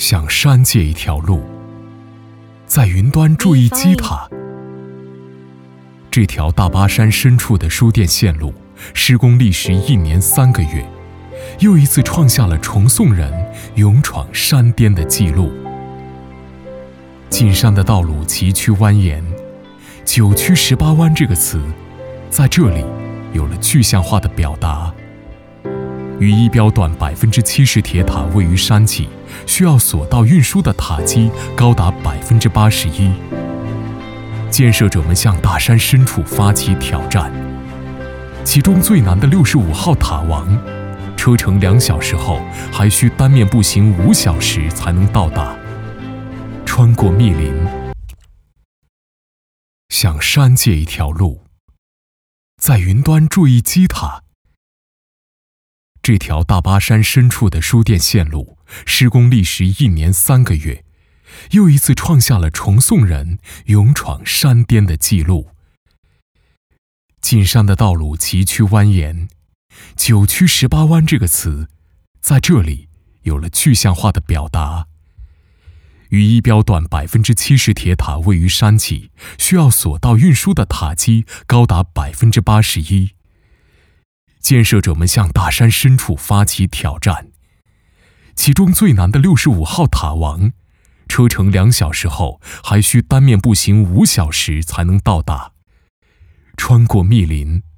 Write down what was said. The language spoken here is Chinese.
向山借一条路，在云端筑一基塔。这条大巴山深处的输电线路施工历时1年3个月，又一次创下了重颂人勇闯山巅的记录。进山的道路崎岖蜿蜒，9曲18弯这个词在这里有了具象化的表达。与一标段70%铁塔位于山脊，需要索道运输的塔基高达81%。建设者们向大山深处发起挑战，其中最难的65号塔王，车程2小时后，还需单面步行5小时才能到达。穿过密林，向山借一条路，在云端筑一基塔。这条大巴山深处的输电线路施工历时1年3个月，又一次创下了重颂人勇闯山巅的记录。进山的道路崎岖蜿蜒，9曲18弯这个词在这里有了具象化的表达。与一标段70%铁塔位于山脊，需要索道运输的塔基高达81%。建设者们向大山深处发起挑战，其中最难的65号塔王，车程2小时后，还需单面步行5小时才能到达。穿过密林，